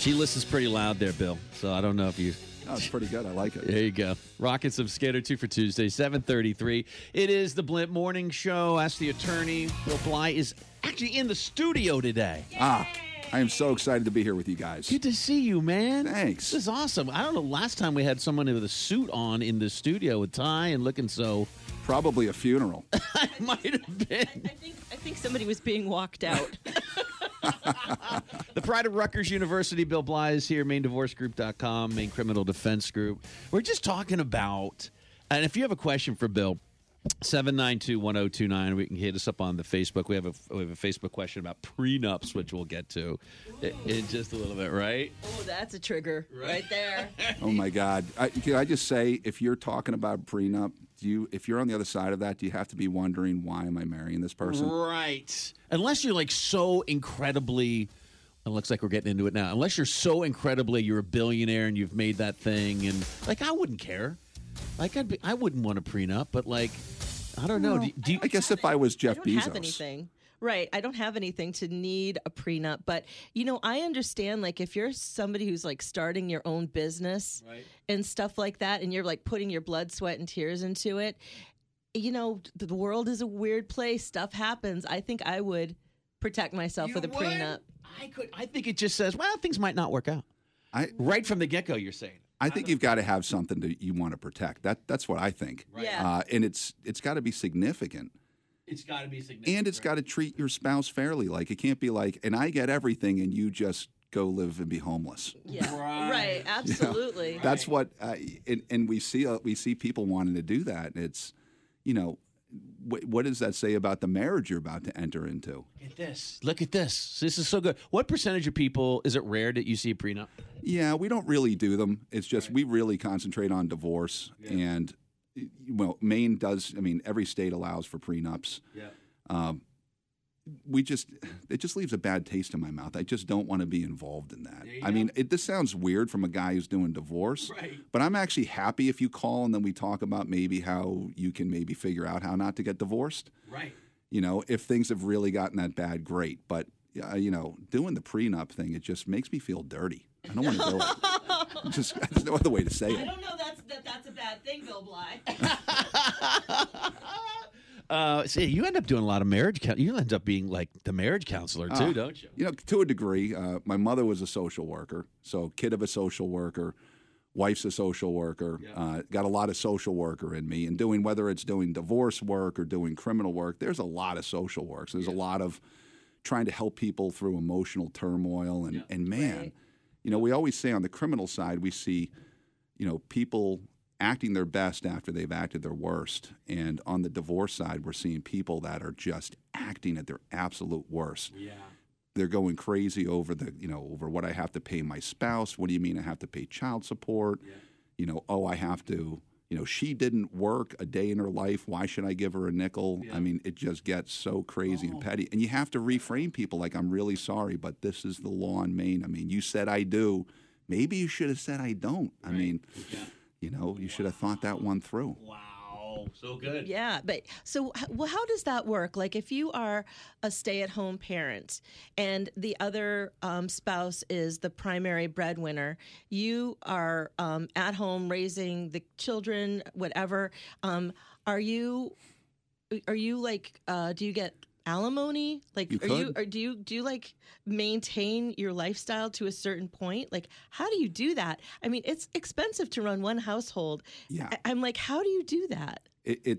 She listens pretty loud there, Bill. So I don't know if you... Oh, it's pretty good. I like it. There you go. Rocking some Skater 2 for Tuesday, 7:33. It is the Blimp Morning Show. Ask the Attorney. Bill Bly is actually in the studio today. I am so excited to be here with you guys. Good to see you, man. Thanks. This is awesome. I don't know, last time we had someone with a suit on in the studio with tie and looking so... Probably a funeral. It might have been. I think somebody was being walked out. The pride of Rutgers University, Bill Bly is here, maindivorcegroup.com, Maine Criminal Defense Group. We're just talking about, and if you have a question for Bill, 792-1029, we can hit us up on the Facebook. We have a Facebook question about prenups, which we'll get to in just a little bit, right? Oh, that's a trigger right there. Oh, my God. Can I just say, if you're talking about prenup, if you're on the other side of that, do you have to be wondering, why am I marrying this person? Right. Unless you're like so incredibly, it looks like we're getting into it now, unless you're so incredibly, you're a billionaire and you've made that thing, and like I wouldn't care. Like I wouldn't want a prenup, but like, I don't know. Do you, I guess if I was Jeff I don't Bezos. have anything. Right. I don't have anything to need a prenup. But, I understand, like, if you're somebody who's, like, starting your own business and stuff like that, and you're, like, putting your blood, sweat, and tears into it, the world is a weird place. Stuff happens. I think I would protect myself with a prenup. I think it just says, well, things might not work out. Right from the get-go, you're saying. I think you've got to have something that you want to protect. That's what I think. Right. Yeah. And it's got to be significant. It's got to be significant. And it's got to treat your spouse fairly. Like, it can't be like, and I get everything and you just go live and be homeless. Yeah. Right. Absolutely. That's what, and we see people wanting to do that. And it's, what does that say about the marriage you're about to enter into? Look at this. This is so good. What percentage of people, is it rare that you see a prenup? Yeah, we don't really do them. It's just we really concentrate on divorce. Yeah. And, Maine does, every state allows for prenups. Yeah. It just leaves a bad taste in my mouth. I just don't want to be involved in that. This sounds weird from a guy who's doing divorce, but I'm actually happy if you call and then we talk about maybe how you can maybe figure out how not to get divorced. Right. If things have really gotten that bad, great. But, doing the prenup thing, it just makes me feel dirty. I don't want to do it. There's no other way to say it. I don't know that's a bad thing, Bill Bly. See, you end up doing a lot of marriage. You end up being like the marriage counselor too, don't you? To a degree. My mother was a social worker, so kid of a social worker, wife's a social worker. Yeah. Got a lot of social worker in me, and whether it's doing divorce work or doing criminal work, there's a lot of social work. So there's a lot of trying to help people through emotional turmoil, and man, we always say on the criminal side we see, people acting their best after they've acted their worst. And on the divorce side, we're seeing people that are just acting at their absolute worst. Yeah. They're going crazy over over what I have to pay my spouse. What do you mean I have to pay child support? Yeah. I have to, she didn't work a day in her life. Why should I give her a nickel? Yeah. It just gets so crazy and petty. And you have to reframe people like, I'm really sorry, but this is the law in Maine. you said I do. Maybe you should have said I don't. Right. You should have thought that one through. Wow, so good. Yeah, but so how does that work? Like, if you are a stay-at-home parent and the other spouse is the primary breadwinner, you are at home raising the children, whatever. Are you like? Do you get alimony? Like, do you like maintain your lifestyle to a certain point? Like, how do you do that? It's expensive to run one household. Yeah. I'm like, how do you do that?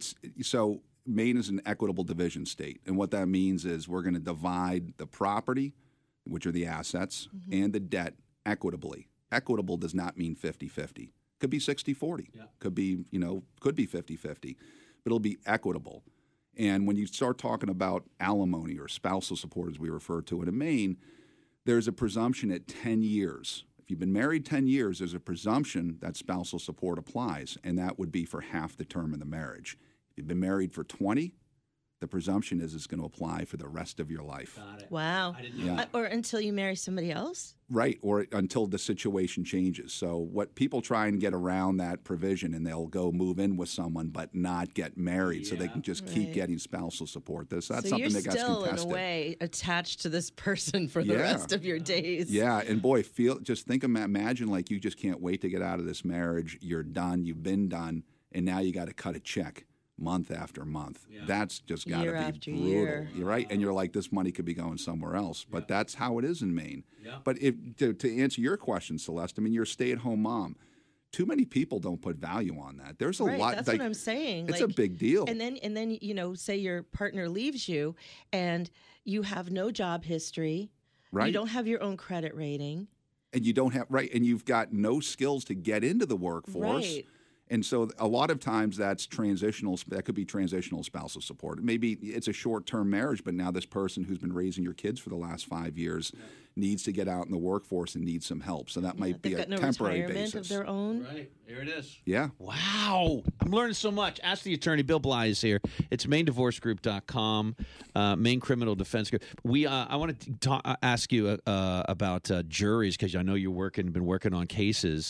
So Maine is an equitable division state. And what that means is we're going to divide the property, which are the assets, and the debt equitably. Equitable does not mean 50-50. Could be 60-40. Yeah. Could be 50-50. But it'll be equitable. And when you start talking about alimony or spousal support, as we refer to it in Maine, there's a presumption at 10 years. If you've been married 10 years, there's a presumption that spousal support applies, and that would be for half the term of the marriage. If you've been married for 20, the presumption is it's going to apply for the rest of your life. Got it. Wow. I didn't know Yeah. Or until you marry somebody else? Right, or until the situation changes. So what people try and get around that provision, and they'll go move in with someone but not get married, so they can just keep Right. getting spousal support. That's So something you're that gets still, in contested. a way, attached to this person for the Yeah. rest of your days. Yeah, and boy, imagine like you just can't wait to get out of this marriage. You're done. You've been done, and now you got to cut a check month after month. That's just got to Year be after brutal. year. You're right, and you're like, this money could be going somewhere else. But that's how it is in Maine. Yeah. But to answer your question, Celeste, I mean, you're a stay-at-home mom. Too many people don't put value on that. There's a Right, lot. that's like, what I'm saying. It's a big deal. And then say your partner leaves you, and you have no job history. Right. You don't have your own credit rating. And you don't have and you've got no skills to get into the workforce. Right. And so a lot of times that could be transitional spousal support. Maybe it's a short-term marriage, but now this person who's been raising your kids for the last 5 years needs to get out in the workforce and needs some help. So that might be They've a got no temporary retirement basis. of their own. Right. There it is. Yeah. Wow. I'm learning so much. Ask the attorney. Bill Bly is here. It's MaineDivorceGroup.com, Maine Criminal Defense Group. I want to ask you about juries, because I know you've been working on cases,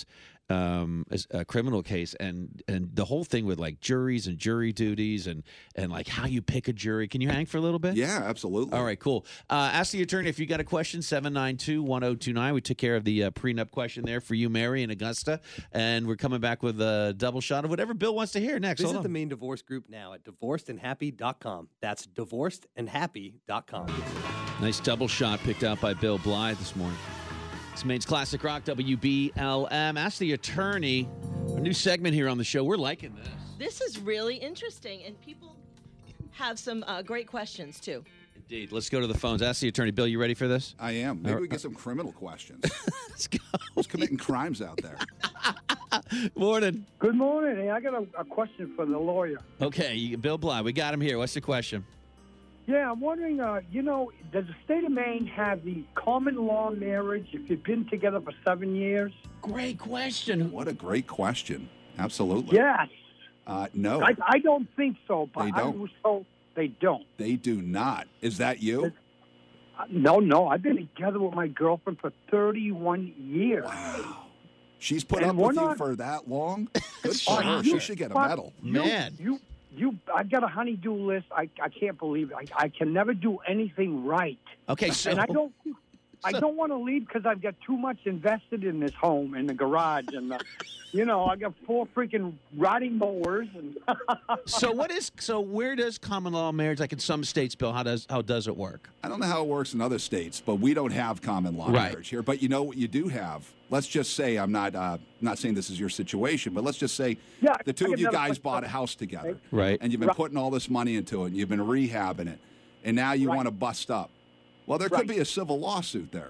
as a criminal case, and the whole thing with like juries and jury duties and like how you pick a jury. Can you hang for a little bit? Yeah, absolutely. All right, cool. Ask the attorney if you got a question, 792-1029. We took care of the prenup question there for you, Mary and Augusta, and we're coming back with a double shot of whatever Bill wants to hear next. Hold Visit on. the Maine Divorce Group now at divorcedandhappy.com. That's divorcedandhappy.com. Nice double shot picked out by Bill Bly this morning. It's Maine's Classic Rock, WBLM. Ask the attorney. A new segment here on the show. We're liking this. This is really interesting, and people have some great questions too. Indeed. Let's go to the phones. Ask the attorney. Bill, you ready for this? I am. Maybe we get some criminal questions. Let's go. Who's committing crimes out there? Morning. Good morning. Hey, I got a question for the lawyer. Okay, Bill Bly. We got him here. What's the question? Yeah, I'm wondering, does the state of Maine have the common law marriage if you've been together for 7 years? Great question. What a great question. Absolutely. Yes. No, I don't think so, but They I don't. was told they don't. they do not. Is that you? No, I've been together with my girlfriend for 31 years. Wow. She's put And up we're with you not- for that long? Good for Oh, her. you- She should get a but medal. Man. I got a honey-do list. I can't believe it. I can never do anything right. Okay, so And I don't want to leave because I've got too much invested in this home, in the garage, and I got 4 freaking riding mowers. And where does common law marriage, like in some states, Bill, how does it work? I don't know how it works in other states, but we don't have common law Right. marriage here. But you know what you do have? Let's just say, I'm not saying this is your situation, but let's just say Yeah, the two I of get you another guys question. bought a house together. Right. And you've been putting all this money into it, and you've been rehabbing it, and now you Right. want to bust up. Well, there could Right. be a civil lawsuit there.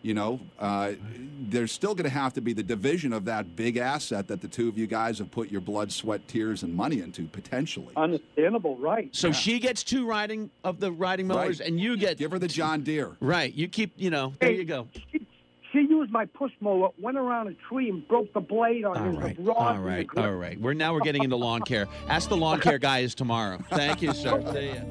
There's still going to have to be the division of that big asset that the two of you guys have put your blood, sweat, tears, and money into, potentially. Understandable, right? So she gets 2 riding mowers, Right. and you get Give her the John Deere. right. You keep, there Hey, you go. She used my push mower, went around a tree, and broke the blade on All his right, rod. all and the right, grip. all right. We're getting into lawn care. Ask the lawn care guys tomorrow. Thank you, sir. See ya.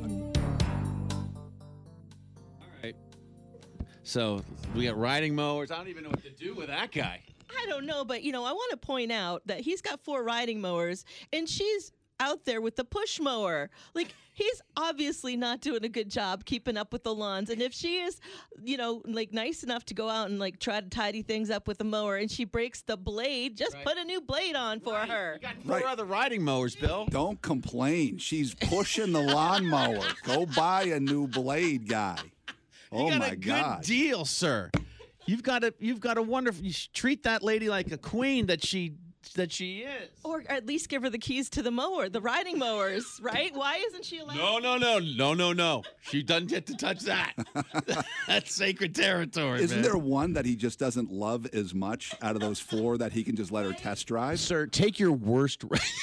All right. So we got riding mowers. I don't even know what to do with that guy. I don't know, but I want to point out that he's got 4 riding mowers, and she's out there with the push mower. Like, he's obviously not doing a good job keeping up with the lawns. And if she is, nice enough to go out and try to tidy things up with the mower, and she breaks the blade, just Right. put a new blade on for her. You got 4 Right. other riding mowers, Bill. Don't complain. She's pushing the lawnmower. Go buy a new blade, guy. Oh You got my a good God! deal, sir. You've got a wonderful. You should treat that lady like a queen that she is. Or at least give her the keys to the mower, the riding mowers, right? Why isn't she allowed? No. She doesn't get to touch that. That's sacred territory, Isn't man. there one that he just doesn't love as much out of those 4 that he can just let her test drive? Sir, take your worst riding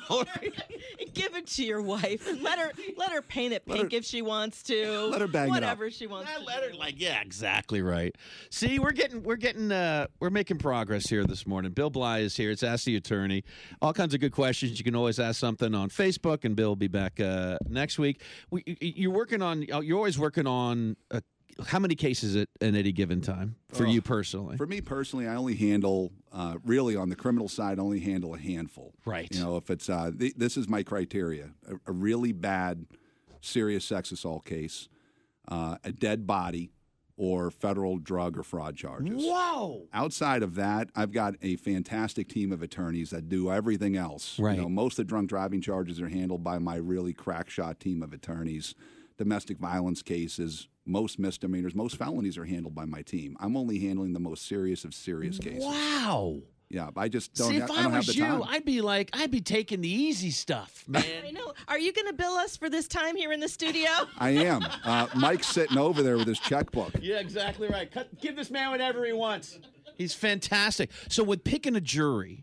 Give it to your wife and let her paint it pink if she wants to. Let her bang whatever it up. she wants. Let her yeah, exactly right. See, we're making progress here this morning. Bill Bly is here. It's Ask the Attorney. All kinds of good questions. You can always ask something on Facebook, and Bill will be back next week. You're always working on. How many cases at any given time for you personally? For me personally, I only handle, really on the criminal side, I only handle a handful. Right. You know, if it's, this is my criteria, a really bad, serious sex assault case, a dead body, or federal drug or fraud charges. Whoa! Outside of that, I've got a fantastic team of attorneys that do everything else. Right. You know, most of the drunk driving charges are handled by my really crack shot team of attorneys. Domestic violence cases, most misdemeanors, most felonies are handled by my team. I'm only handling the most serious of serious cases. Wow. Yeah, I just don't, See, if I I don't have was the time. you, I'd be taking the easy stuff, man. I know. Are you going to bill us for this time here in the studio? I am. Mike's sitting over there with his checkbook. Yeah, exactly right. Give this man whatever he wants. He's fantastic. So with picking a jury,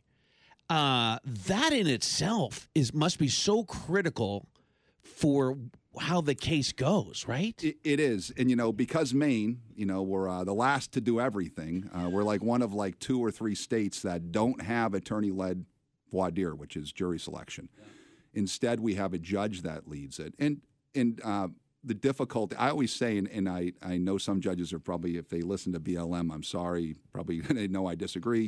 that in itself must be so critical for how the case goes, right? It is. And, you know, because Maine, you know, we're the last to do everything. We're like one of like 2 or 3 states that don't have attorney-led voir dire, which is jury selection. Yeah. Instead, we have a judge that leads it. And the difficulty, I always say, and I know some judges are probably, if they listen to BLM, I'm sorry, probably they know I disagree.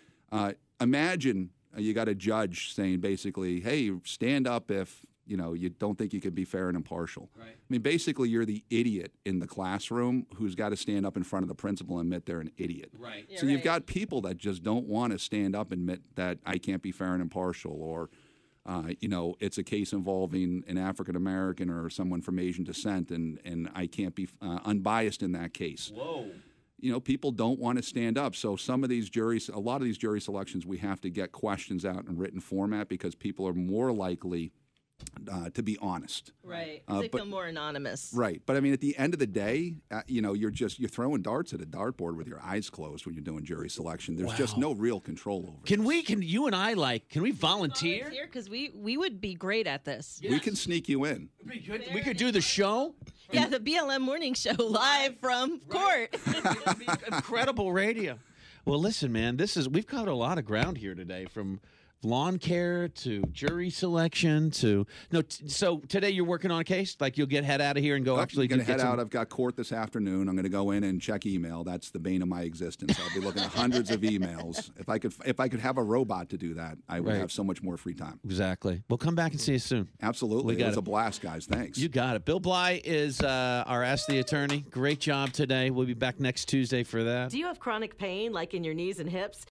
Imagine you got a judge saying basically, hey, stand up if, you know, you don't think you can be fair and impartial. Right. I mean, basically, you're the idiot in the classroom who's got to stand up in front of the principal and admit they're an idiot. Right. So you've got people that just don't want to stand up and admit that I can't be fair and impartial, or, you know, it's a case involving an African American or someone from Asian descent, and I can't be unbiased in that case. Whoa. You know, people don't want to stand up. So some of these juries, a lot of these jury selections, we have to get questions out in written format because people are more likely to be honest. Right. They feel more anonymous. Right. But I mean, at the end of the day, you know, you're throwing darts at a dartboard with your eyes closed when you're doing jury selection. There's just no real control over it. Can you and I can we volunteer? Because we would be great at this. Yes. We can sneak you in. We could do the show. Yeah, the BLM Morning Show live from court. Incredible radio. Well, listen, man, we've covered a lot of ground here today, from lawn care to jury selection to so today you're working on a case, like you'll head out of here and go actually going to head out. I've got court this afternoon. I'm going to go in and check email. That's the bane of my existence. I'll be looking at hundreds of emails. If I could have a robot to do that, I would have so much more free time. Exactly. We'll come back and see you soon. Absolutely. It was a blast, guys. Thanks. You got it. Bill Bly is our Ask the Attorney. Great job today. We'll be back next Tuesday for that. Do you have chronic pain like in your knees and hips?